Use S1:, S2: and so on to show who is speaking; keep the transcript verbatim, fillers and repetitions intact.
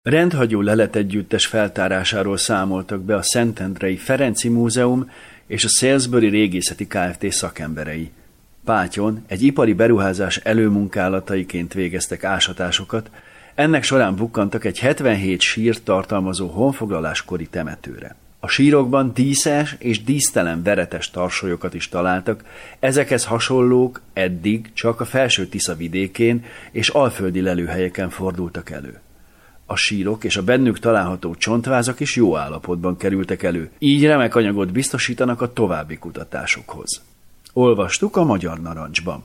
S1: Rendhagyó leletegyüttes feltárásáról számoltak be a Szentendrei Ferenci Múzeum és a Salisbury Régészeti Kft. Szakemberei. Pátyon egy ipari beruházás előmunkálataiként végeztek ásatásokat, ennek során bukkantak egy hetvenhét sírt tartalmazó honfoglaláskori temetőre. A sírokban díszes és dísztelen veretes tarsolyokat is találtak, ezekhez hasonlók eddig csak a Felső Tisza vidékén és alföldi lelőhelyeken fordultak elő. A sírok és a bennük található csontvázak is jó állapotban kerültek elő, így remek anyagot biztosítanak a további kutatásokhoz. Olvastuk a Magyar Narancsban.